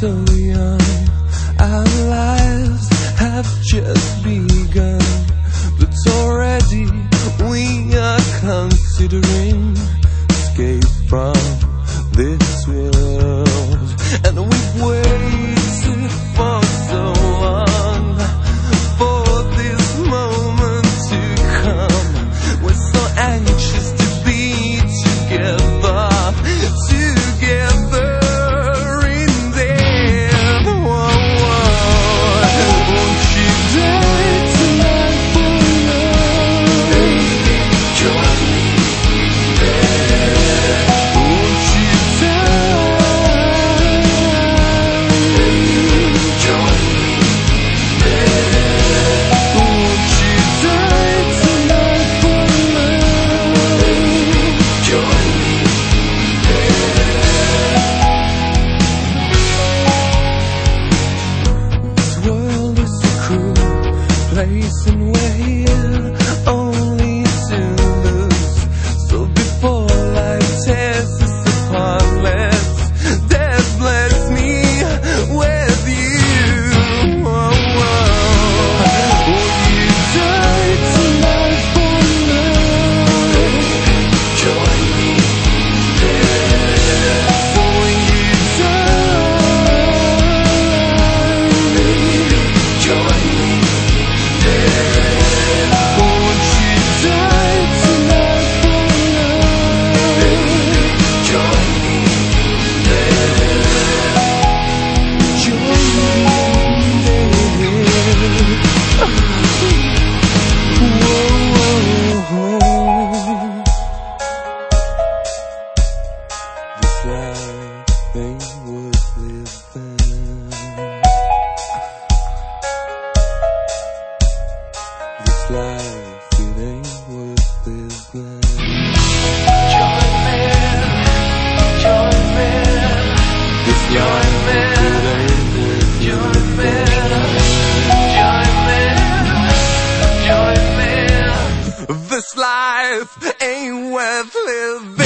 so young, our lives have just begun, but already we are considering escape from this world. And we've waited for so long for this moment to come. We're so anxious to be together in death. Whoa, whoa. Won't you die tonight for love? Join me there. Won't you die? Join me there. Won't you die tonight for love? Join me place and we're only to lose. So before life tears us apart, let's death bless me with you. Whoa, whoa. Will you die tonight for love? Join me there. So when you die, join me. Life, it ain't worth living. Join me, join me. This life, it ain't worth living. Join me, join me. This life ain't worth living.